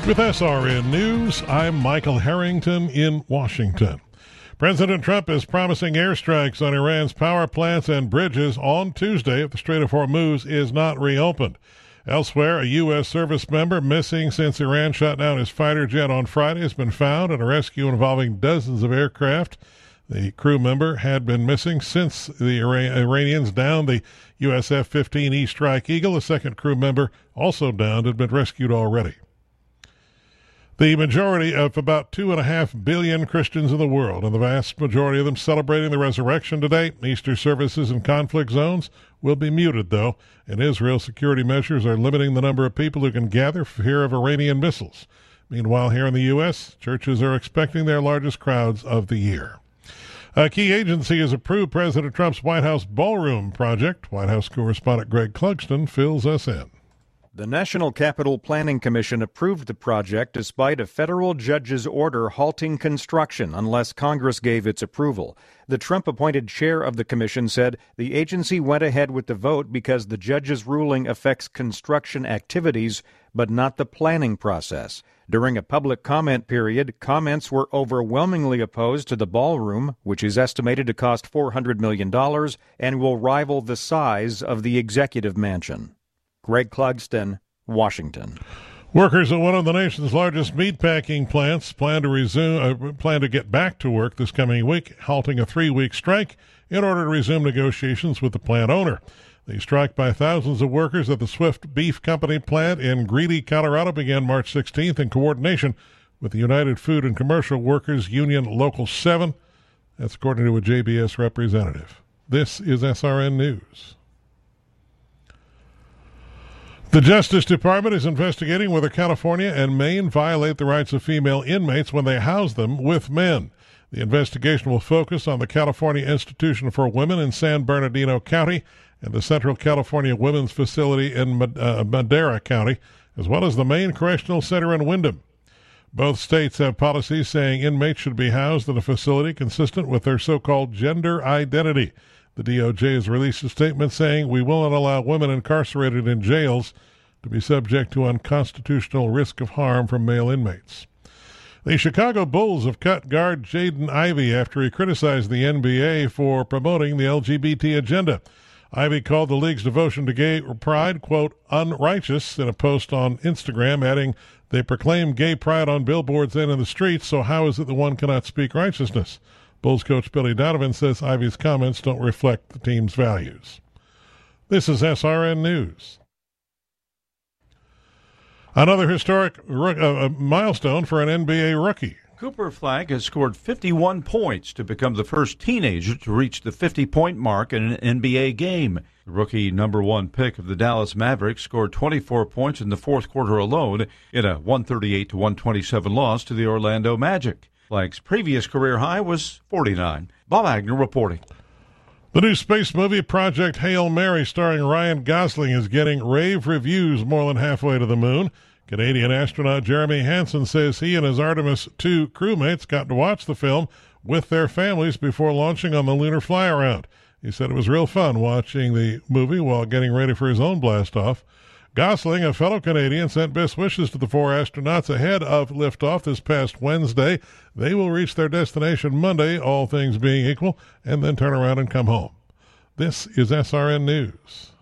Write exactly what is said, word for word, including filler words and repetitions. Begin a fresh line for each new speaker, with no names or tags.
With S R N News, I'm Michael Harrington in Washington. President Trump is promising airstrikes on Iran's power plants and bridges on Tuesday if the Strait of Hormuz is not reopened. Elsewhere, a U S service member missing since Iran shot down his fighter jet on Friday has been found in a rescue involving dozens of aircraft. The crew member had been missing since the Iranians downed the U S F fifteen E Strike Eagle. A second crew member, also downed, had been rescued already. The majority of about two and a half billion Christians in the world, and the vast majority of them celebrating the resurrection today, Easter services in conflict zones will be muted, though. In Israel, security measures are limiting the number of people who can gather for fear of Iranian missiles. Meanwhile, here in the U S, churches are expecting their largest crowds of the year. A key agency has approved President Trump's White House ballroom project. White House correspondent Greg Clugston fills us in.
The National Capital Planning Commission approved the project despite a federal judge's order halting construction unless Congress gave its approval. The Trump-appointed chair of the commission said the agency went ahead with the vote because the judge's ruling affects construction activities, but not the planning process. During a public comment period, comments were overwhelmingly opposed to the ballroom, which is estimated to cost four hundred million dollars and will rival the size of the executive mansion. Greg Clugston, Washington.
Workers at one of the nation's largest meatpacking plants plan to resume, uh, plan to get back to work this coming week, halting a three-week strike in order to resume negotiations with the plant owner. The strike by thousands of workers at the Swift Beef Company plant in Greeley, Colorado, began March sixteenth in coordination with the United Food and Commercial Workers Union Local seven. That's according to a J B S representative. This is S R N News. The Justice Department is investigating whether California and Maine violate the rights of female inmates when they house them with men. The investigation will focus on the California Institution for Women in San Bernardino County and the Central California Women's Facility in Madera County, as well as the Maine Correctional Center in Windham. Both states have policies saying inmates should be housed in a facility consistent with their so-called gender identity. The D O J has released a statement saying, "We will not allow women incarcerated in jails to be subject to unconstitutional risk of harm from male inmates." The Chicago Bulls have cut guard Jaden Ivey after he criticized the N B A for promoting the L G B T agenda. Ivey called the league's devotion to gay pride, quote, unrighteous in a post on Instagram, adding, "They proclaim gay pride on billboards and in the streets, so how is it that one cannot speak righteousness?" Bulls coach Billy Donovan says Ivey's comments don't reflect the team's values. This is S R N News. Another historic uh, milestone for an N B A rookie.
Cooper Flagg has scored fifty-one points to become the first teenager to reach the fifty-point mark in an N B A game. The rookie number one pick of the Dallas Mavericks scored twenty-four points in the fourth quarter alone in a one thirty-eight to one twenty-seven loss to the Orlando Magic. Flagg's previous career high was forty-nine. Bob Agner reporting.
The new space movie Project Hail Mary starring Ryan Gosling is getting rave reviews more than halfway to the moon. Canadian astronaut Jeremy Hansen says he and his Artemis two crewmates got to watch the film with their families before launching on the lunar fly-around. He said it was real fun watching the movie while getting ready for his own blast-off. Gosling, a fellow Canadian, sent best wishes to the four astronauts ahead of liftoff this past Wednesday. They will reach their destination Monday, all things being equal, and then turn around and come home. This is S R N News.